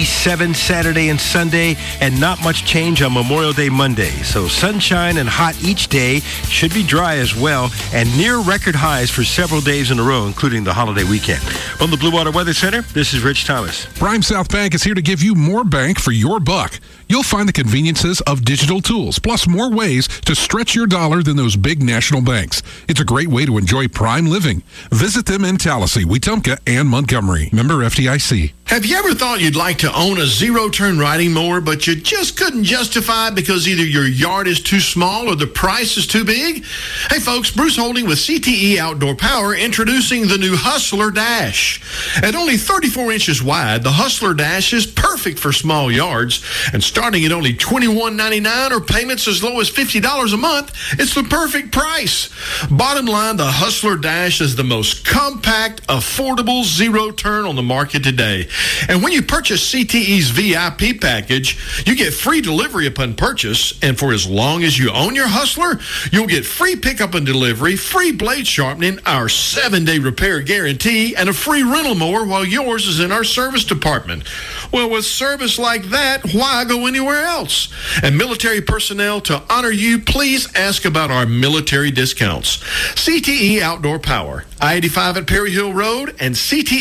97 Saturday and Sunday, and not much change on Memorial Day Monday. So sunshine and hot each day, should be dry as well, and near record highs for several days in a row, including the holiday weekend. From the Blue Water Weather Center, this is Rich Thomas. Prime South Bank is here to give you more bank for your buck. You'll find the conveniences of digital tools, plus more ways to stretch your dollar than those big national banks. It's a great way to enjoy prime living. Visit them in Tallahassee, Wetumpka, and Montgomery. Member FDIC. Have you ever thought you'd like to own a zero-turn riding mower, but you just couldn't justify it because either your yard is too small or the price is too big? Hey folks, Bruce Holding with CTE Outdoor Power introducing the new Hustler Dash. At only 34 inches wide, the Hustler Dash is perfect for small yards, and starting at only $21.99 or payments as low as $50 a month, it's the perfect price. Bottom line, the Hustler Dash is the most compact, affordable zero-turn on the market today. And when you purchase CTE's VIP package, you get free delivery upon purchase, and for as long as you own your Hustler, you'll get free pickup and delivery, free blade sharpening, our 7-day repair guarantee, and a free rental mower while yours is in our service department. Well, with service like that, why go anywhere else? And military personnel, to honor you, please ask about our military discounts. CTE Outdoor Power, I-85 at Perry Hill Road, and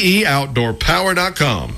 CTEOutdoorPower.com.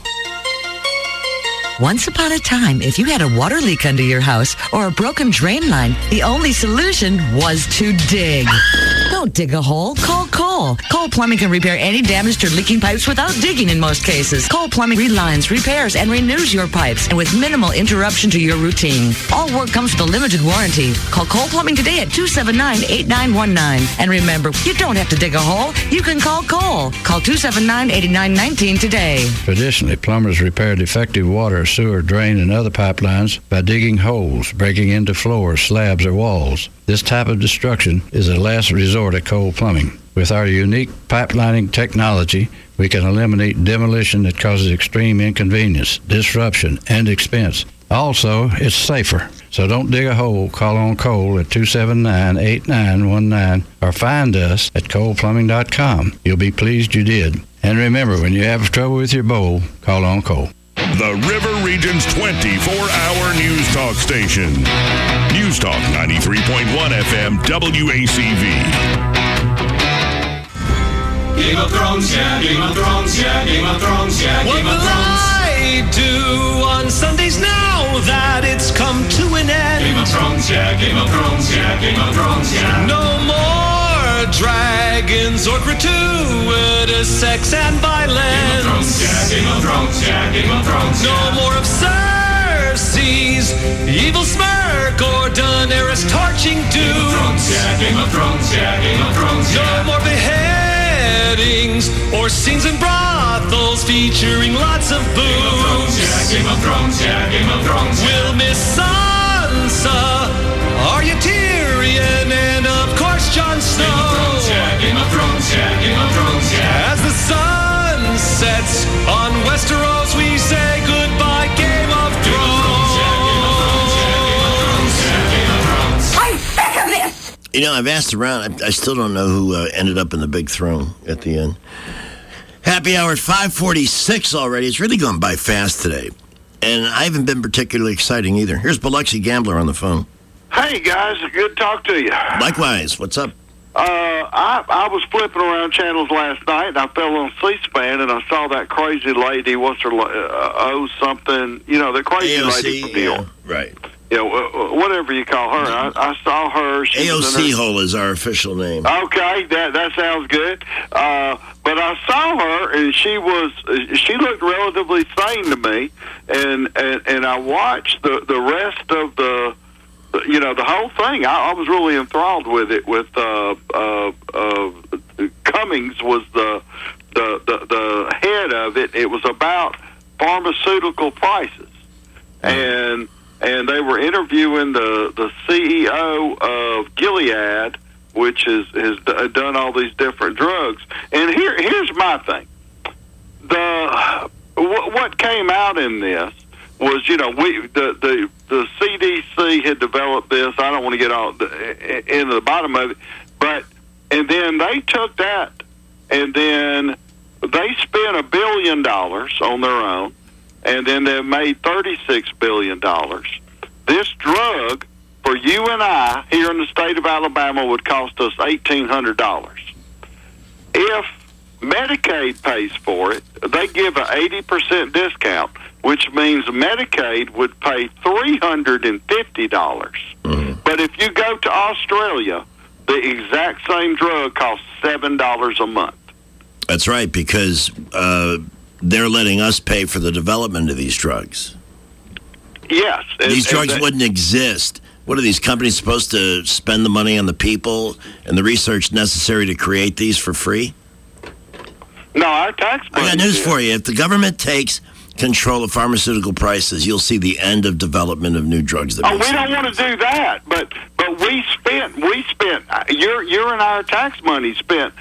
Once upon a time, if you had a water leak under your house or a broken drain line, the only solution was to dig. Don't dig a hole. Call Cole. Cole Plumbing can repair any damaged or leaking pipes without digging in most cases. Cole Plumbing relines, repairs, and renews your pipes, and with minimal interruption to your routine. All work comes with a limited warranty. Call Cole Plumbing today at 279-8919. And remember, you don't have to dig a hole. You can call Cole. Call 279-8919 today. Traditionally, plumbers repair defective water, sewer, drain, and other pipelines by digging holes, breaking into floors, slabs, or walls. This type of destruction is a last resort at Cole Plumbing. With our unique pipelining technology, we can eliminate demolition that causes extreme inconvenience, disruption, and expense. Also, it's safer. So don't dig a hole. Call on Cole at 279-8919 or find us at coleplumbing.com. You'll be pleased you did. And remember, when you have trouble with your bowl, call on Cole. The River Region's 24-hour news talk station. News Talk 93.1 FM WACV. Game of Thrones, yeah, Game of Thrones, yeah, Game of Thrones, yeah, Game of Thrones. What will I do on Sundays now that it's come to an end? Game of Thrones, yeah, Game of Thrones, yeah, Game of Thrones, yeah. No more dragons or gratuitous sex and violence. Game of Thrones, yeah, Game of Thrones, yeah, Game of Thrones, yeah. No more of Cersei's evil smirk or Daenerys torching doom. Game of Thrones, yeah, Game of Thrones, yeah, Game of Thrones, yeah. No more beheadings or scenes in bronze brothels featuring lots of boobs. Game of Thrones, yeah, Game of Thrones. Will Miss Sansa, Arya Tyrion, and of course Jon Snow. Game of Thrones, yeah, Game of Thrones, yeah. As the sun sets on Westeros, we say goodbye, Game of Thrones. I'm sick of this! You know, I've asked around. I still don't know who ended up in the big throne at the end. Happy hour at 5:46 already. It's really gone by fast today. And I haven't been particularly exciting either. Here's Biloxi Gambler on the phone. Hey, guys. Good to talk to you. Likewise. What's up? I was flipping around channels last night, and I fell on C-SPAN, and I saw that crazy lady, what's her, something, the crazy AOC, lady from New York. Right. Whatever you call her. I saw her. She AOC Hole is our official name. Okay, that sounds good. But I saw her, and she looked relatively sane to me, and I watched the rest of the whole thing. I was really enthralled with it. With Cummings was the head of it. It was about pharmaceutical prices, and they were interviewing the CEO of Gilead, which has done all these different drugs. And here's my thing: what came out in this was, the CDC had developed this. I don't want to get all into the bottom of it, and then they took that, and then they spent $1 billion on their own, and then they made $36 billion. This drug for you and I here in the state of Alabama would cost us $1,800. If Medicaid pays for it, they give an 80% discount, which means Medicaid would pay $350. Mm-hmm. But if you go to Australia, the exact same drug costs $7 a month. That's right, because they're letting us pay for the development of these drugs. Yes. These drugs wouldn't exist. What are these companies supposed to spend the money on the people and the research necessary to create these for free? No, our tax money. I got news for you. If the government takes control of pharmaceutical prices, you'll see the end of development of new drugs. We don't want to do that, but we spent your and our tax money spent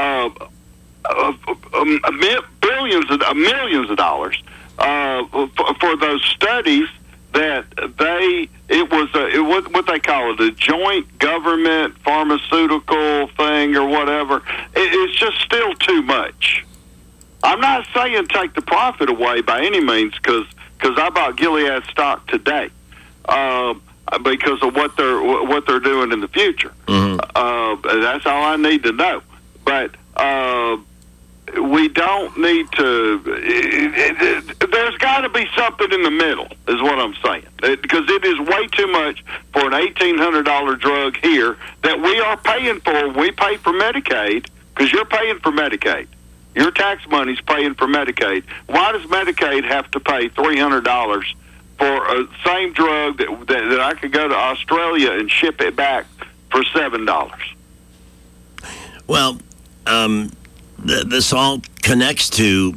millions of dollars for those studies that what they call it, a joint government pharmaceutical thing or whatever. It's just still too much. I'm not saying take the profit away by any means, because I bought Gilead stock today because of what they're doing in the future. Mm-hmm. That's all I need to know. But we don't need to. There's got to be something in the middle, is what I'm saying. Because it is way too much for an $1,800 drug here that we are paying for. We pay for Medicaid because you're paying for Medicaid. Your tax money's paying for Medicaid. Why does Medicaid have to pay $300 for a same drug that I could go to Australia and ship it back for $7? Well, this all connects to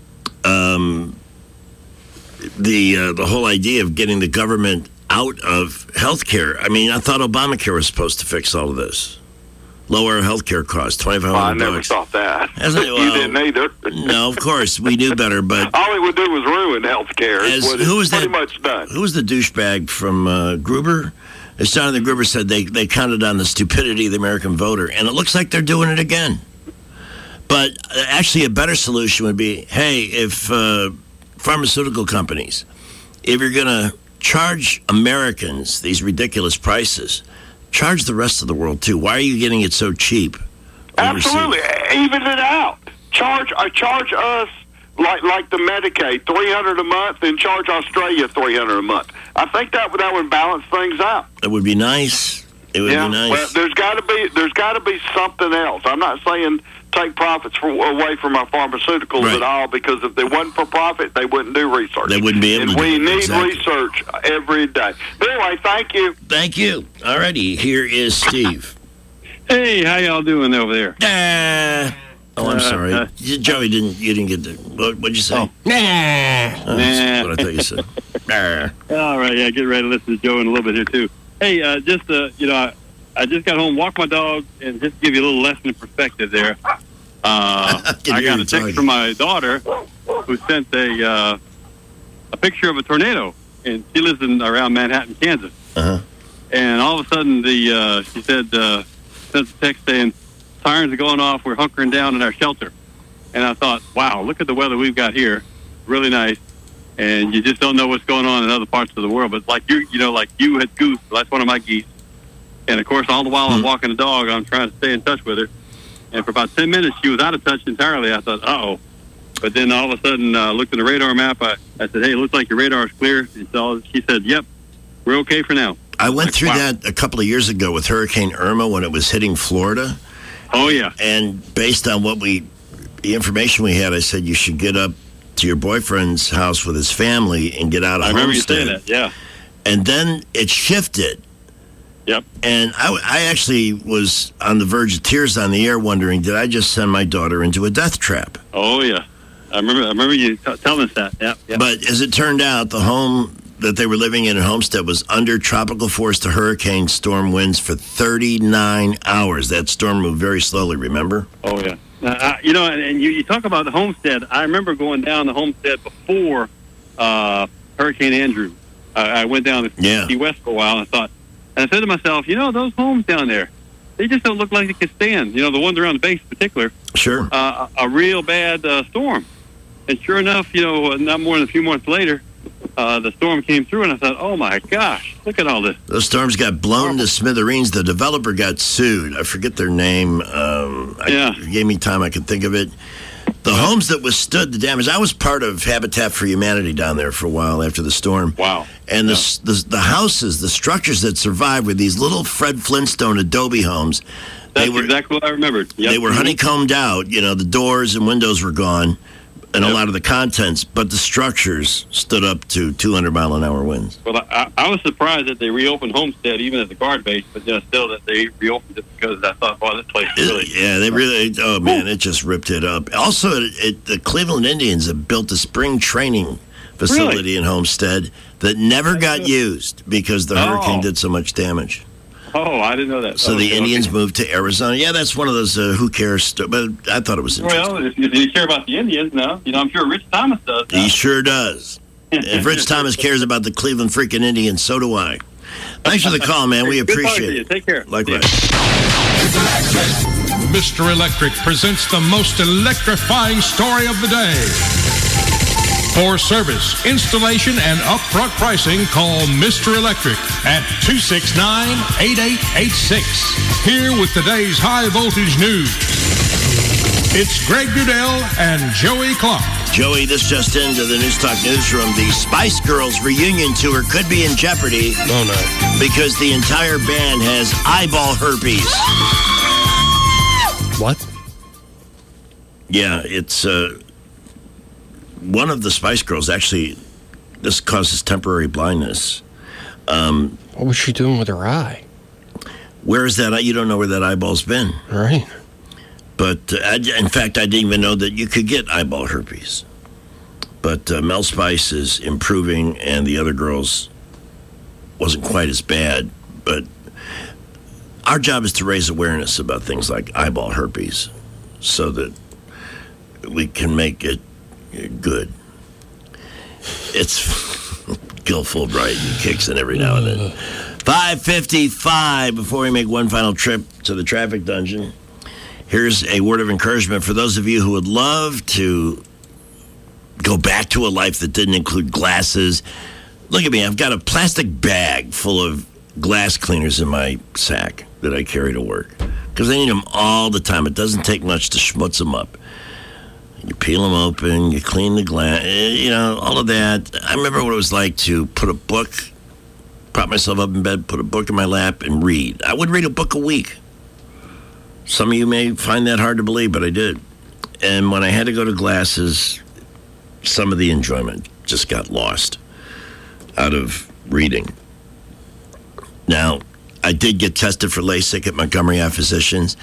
the whole idea of getting the government out of health care. I mean, I thought Obamacare was supposed to fix all of this. Lower health care costs, $2,500. I never thought that. You didn't either. No, of course, we knew better, but all it would do was ruin health care. Who was pretty much done. Who was the douchebag from Gruber? As Jonathan Gruber said, they counted on the stupidity of the American voter, and it looks like they're doing it again. But actually, a better solution would be, hey, if pharmaceutical companies, if you're going to charge Americans these ridiculous prices, charge the rest of the world too. Why are you getting it so cheap? Absolutely, even it out. Charge us like the Medicaid, $300 a month, and charge Australia $300 a month. I think that would balance things out. It would be nice. It would be nice. Well, there's got to be something else. I'm not saying take profits away from our pharmaceuticals at all, because if they wasn't for profit, they wouldn't do research. They wouldn't be able to. And we need research every day. Anyway, thank you. Thank you. All righty, here is Steve. Hey, how y'all doing over there? Oh, I'm sorry. Joey, you didn't get the... What'd you say? Oh. That's what I thought you said. All right, yeah, get ready to listen to Joe in a little bit here, too. Hey, I just got home, walked my dog, and just to give you a little lesson in perspective there, I got a text from my daughter who sent a picture of a tornado, and she lives around Manhattan, Kansas. Uh-huh. And all of a sudden, she said, sent a text saying, sirens are going off, we're hunkering down in our shelter. And I thought, wow, look at the weather we've got here. Really nice. And you just don't know what's going on in other parts of the world. But like you had Goose, that's one of my geese. And, of course, all the while I'm walking the dog, I'm trying to stay in touch with her. And for about 10 minutes, she was out of touch entirely. I thought, uh-oh. But then all of a sudden, looked at the radar map. I said, hey, it looks like your radar is clear. And so she said, yep, we're okay for now. I went through that a couple of years ago with Hurricane Irma when it was hitting Florida. Oh, yeah. And based on the information we had, I said you should get up to your boyfriend's house with his family and get out of Homestead. I remember you saying that, yeah. And then it shifted. Yep. And I actually was on the verge of tears on the air wondering, did I just send my daughter into a death trap? Oh, yeah. I remember you telling us that, yeah. But as it turned out, the home that they were living in Homestead was under tropical force to hurricane storm winds for 39 hours. That storm moved very slowly, remember? Oh, yeah. And you talk about the Homestead. I remember going down the Homestead before Hurricane Andrew. I went down to Key West for a while, and I said to myself, those homes down there, they just don't look like they can stand. The ones around the base in particular. Sure. A real bad storm. And sure enough, not more than a few months later, the storm came through, and I thought, oh, my gosh, look at all this. Those storms got blown to smithereens. The developer got sued. I forget their name. It gave me time I could think of it. The homes that withstood the damage. I was part of Habitat for Humanity down there for a while after the storm. Wow. And the houses, the structures that survived were these little Fred Flintstone adobe homes. That's exactly what I remembered. Yep. They were honeycombed out. The doors and windows were gone. And a lot of the contents, but the structures stood up to 200-mile-an-hour winds. Well, I was surprised that they reopened Homestead, even at the guard base, but still that they reopened it because I thought, this place is really... Yeah, they really... Oh, man, it just ripped it up. Also, the Cleveland Indians have built a spring training facility in Homestead that never got used because the hurricane did so much damage. Oh, I didn't know that. So the Indians moved to Arizona. Yeah, that's one of those who cares, but I thought it was interesting. Well, if you care about the Indians now, I'm sure Rich Thomas does. He sure does. If Rich Thomas cares about the Cleveland freaking Indians, so do I. Thanks for the call, man. We appreciate it. Take care. Likewise. Mr. Electric presents the most electrifying story of the day. For service, installation, and upfront pricing, call Mr. Electric at 269-8886. Here with today's high voltage news. It's Greg Goodell and Joey Clark. Joey, this just into the News Talk newsroom. The Spice Girls reunion tour could be in jeopardy. Oh, no. Because the entire band has eyeball herpes. What? Yeah, it's... one of the Spice Girls, actually, this causes temporary blindness. What was she doing with her eye? Where is that? You don't know where that eyeball's been. Right. But, in fact, I didn't even know that you could get eyeball herpes. But Mel Spice is improving, and the other girls wasn't quite as bad. But our job is to raise awareness about things like eyeball herpes so that we can make it good. It's Gil Fulbright and kicks in every now and then. 5:55 before we make one final trip to the traffic dungeon. Here's a word of encouragement for those of you who would love to go back to a life that didn't include glasses. Look at me. I've got a plastic bag full of glass cleaners in my sack that I carry to work because I need them all the time. It doesn't take much to schmutz them up. You peel them open, you clean the glass, all of that. I remember what it was like to put a book, prop myself up in bed, put a book in my lap, and read. I would read a book a week. Some of you may find that hard to believe, but I did. And when I had to go to glasses, some of the enjoyment just got lost out of reading. Now, I did get tested for LASIK at Montgomery Eye Physicians.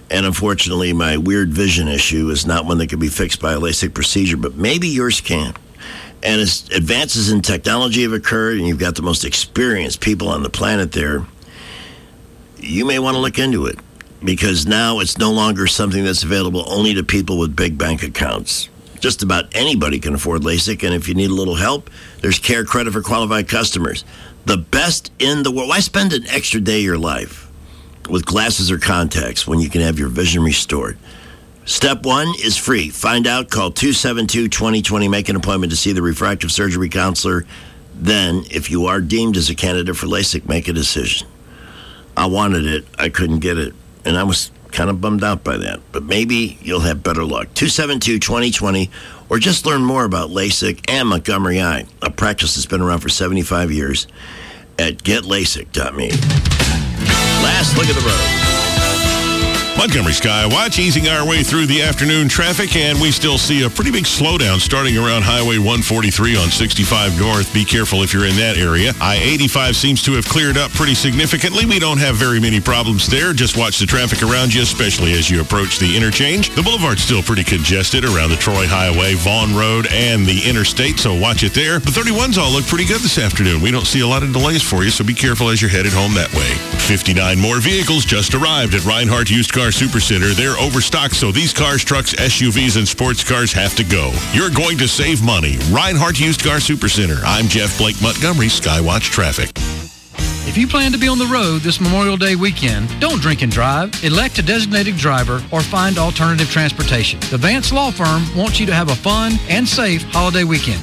And unfortunately, my weird vision issue is not one that can be fixed by a LASIK procedure, but maybe yours can. And as advances in technology have occurred, and you've got the most experienced people on the planet there, you may want to look into it, because now it's no longer something that's available only to people with big bank accounts. Just about anybody can afford LASIK, and if you need a little help, there's Care Credit for qualified customers. The best in the world. Why spend an extra day of your life with glasses or contacts when you can have your vision restored? Step 1 is free. Find out, call 272-2020, make an appointment to see the refractive surgery counselor. Then, if you are deemed as a candidate for LASIK, make a decision. I wanted it, I couldn't get it, and I was kind of bummed out by that. But maybe you'll have better luck. 272-2020, or just learn more about LASIK and Montgomery Eye, a practice that's been around for 75 years, at getlasik.me. Last look at the road. Montgomery Skywatch, easing our way through the afternoon traffic, and we still see a pretty big slowdown starting around Highway 143 on 65 North. Be careful if you're in that area. I-85 seems to have cleared up pretty significantly. We don't have very many problems there. Just watch the traffic around you, especially as you approach the interchange. The boulevard's still pretty congested around the Troy Highway, Vaughn Road, and the interstate, so watch it there. The 31s all look pretty good this afternoon. We don't see a lot of delays for you, so be careful as you're headed home that way. 59 more vehicles just arrived at Reinhardt Used Car Supercenter. They're overstocked, so these cars, trucks, SUVs, and sports cars have to go. You're going to save money. Reinhardt Used Car Supercenter. I'm Jeff Blake Montgomery, Skywatch Traffic. If you plan to be on the road this Memorial Day weekend, don't drink and drive. Elect a designated driver or find alternative transportation. The Vance Law Firm wants you to have a fun and safe holiday weekend.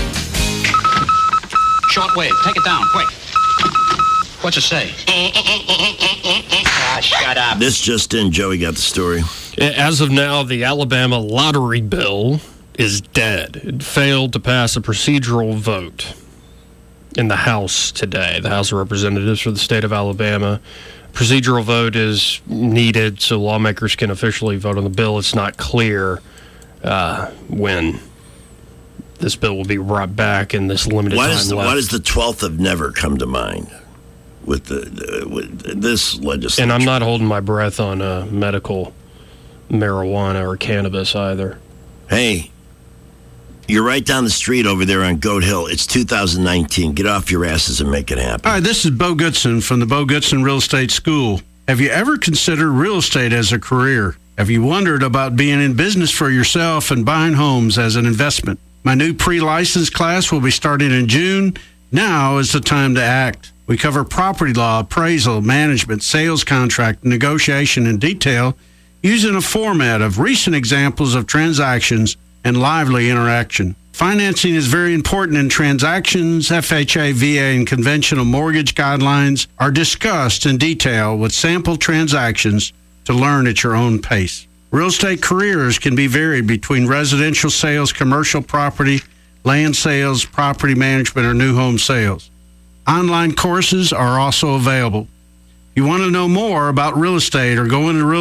Shortwave, take it down, quick. What's it say? Shut up. This just in, Joey got the story. As of now, the Alabama lottery bill is dead. It failed to pass a procedural vote in the House today, the House of Representatives for the state of Alabama. Procedural vote is needed so lawmakers can officially vote on the bill. It's not clear when this bill will be brought back in this limited time left. Why does the 12th of never come to mind with this legislation? And I'm not holding my breath on medical marijuana or cannabis either. Hey, you're right down the street over there on Goat Hill. It's 2019. Get off your asses and make it happen. All right, this is Bo Goodson from the Bo Goodson Real Estate School. Have you ever considered real estate as a career? Have you wondered about being in business for yourself and buying homes as an investment? My new pre-license class will be starting in June. Now is the time to act. We cover property law, appraisal, management, sales contract, negotiation in detail using a format of recent examples of transactions and lively interaction. Financing is very important in transactions. FHA, VA, and conventional mortgage guidelines are discussed in detail with sample transactions to learn at your own pace. Real estate careers can be varied between residential sales, commercial property, land sales, property management, or new home sales. Online courses are also available. If you want to know more about real estate or go into real